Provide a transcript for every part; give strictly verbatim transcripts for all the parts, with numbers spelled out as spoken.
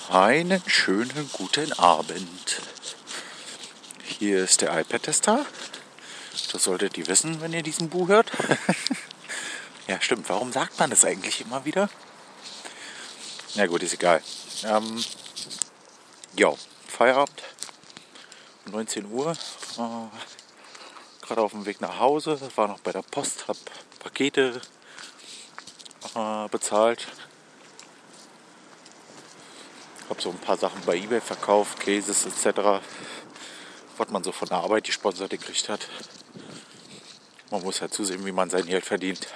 Einen schönen guten Abend. Hier ist der iPad-Tester. Das solltet ihr wissen, wenn ihr diesen Bu hört. Ja, stimmt. Warum sagt man das eigentlich immer wieder? Na gut, ist egal. Ähm, jo, Feierabend. neunzehn Uhr. Äh, Gerade auf dem Weg nach Hause. War noch bei der Post. Hab Pakete äh, bezahlt. Hab so ein paar Sachen bei eBay verkauft. Käses et cetera. Was man so von der Arbeit gesponsert gekriegt hat. Man muss halt zusehen, wie man sein Geld verdient.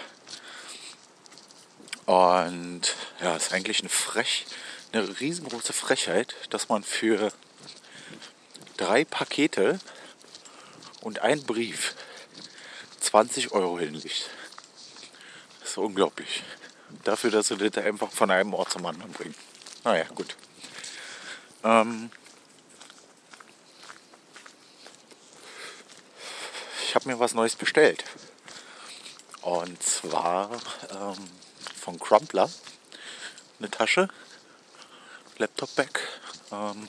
Und ja, ist eigentlich eine frech, eine riesengroße Frechheit, dass man für drei Pakete und einen Brief zwanzig Euro hinlegt. Das ist unglaublich. Dafür, dass sie das einfach von einem Ort zum anderen bringen. Naja, gut. Ähm ich habe mir was Neues bestellt. Und zwar ähm, von Crumpler eine Tasche, Laptop-Bag. Ähm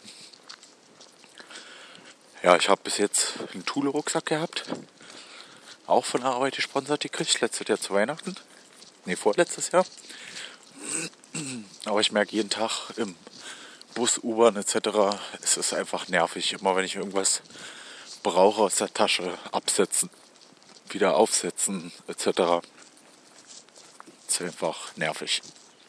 ja, ich habe bis jetzt einen Thule-Rucksack gehabt. Auch von der Arbeit gesponsert gekriegt. Letztes Jahr zu Weihnachten. Ne, vorletztes Jahr. Aber ich merke jeden Tag im Bus, U-Bahn et cetera ist es einfach nervig. Immer wenn ich irgendwas brauche aus der Tasche, absetzen, wieder aufsetzen et cetera. Ist einfach nervig.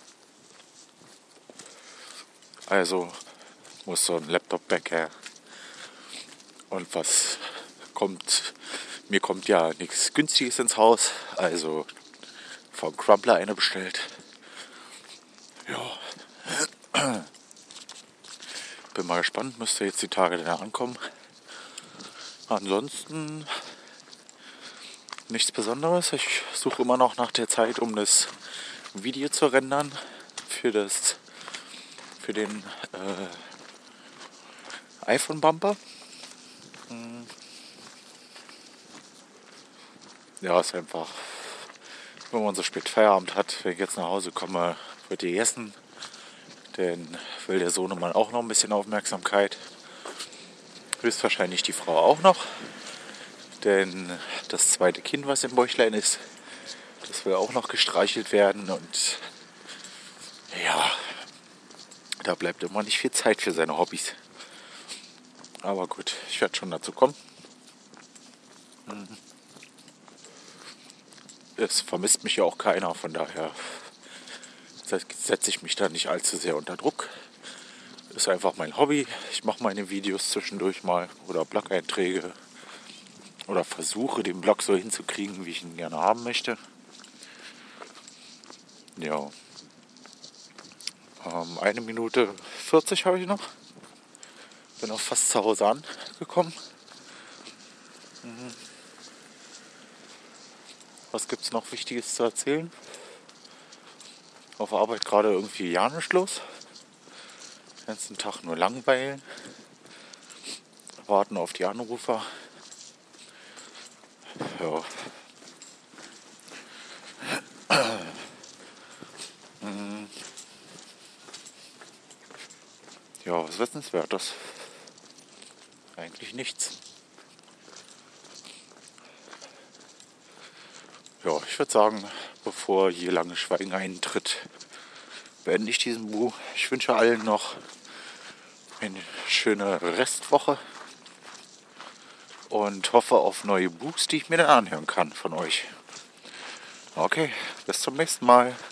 Also muss so ein Laptop-Bag her. Und was kommt, mir kommt ja nichts Günstiges ins Haus. Also vom Crumpler eine bestellt. Ja. Bin mal gespannt, müsste jetzt die Tage dann ankommen. Ansonsten nichts Besonderes. Ich suche immer noch nach der Zeit, um das Video zu rendern für das für den äh, iPhone-Bumper. Ja, ist einfach, wenn man so spät Feierabend hat, wenn ich jetzt nach Hause komme, wird gegessen. Denn will der Sohnemann auch noch ein bisschen Aufmerksamkeit. Höchstwahrscheinlich die Frau auch noch. Denn das zweite Kind, was im Bäuchlein ist, das will auch noch gestreichelt werden. Und ja, da bleibt immer nicht viel Zeit für seine Hobbys. Aber gut, ich werde schon dazu kommen. Es vermisst mich ja auch keiner, von daher setze ich mich da nicht allzu sehr unter Druck. Ist einfach mein Hobby. Ich mache meine Videos zwischendurch mal oder Blog-Einträge oder versuche den Blog so hinzukriegen, wie ich ihn gerne haben möchte. Ja. Ähm, eine Minute vierzig habe ich noch. Bin auch fast zu Hause angekommen. Mhm. Was gibt es noch Wichtiges zu erzählen? Auf Arbeit gerade irgendwie ja nichts los. Den ganzen Tag nur langweilen. Warten auf die Anrufer. Ja. Ja, was Wissenswertes? Eigentlich nichts. Ja, ich würde sagen, bevor hier lange Schweigen eintritt, beende ich diesen Bu. Ich wünsche allen noch eine schöne Restwoche und hoffe auf neue Bus, die ich mir dann anhören kann von euch. Okay, bis zum nächsten Mal.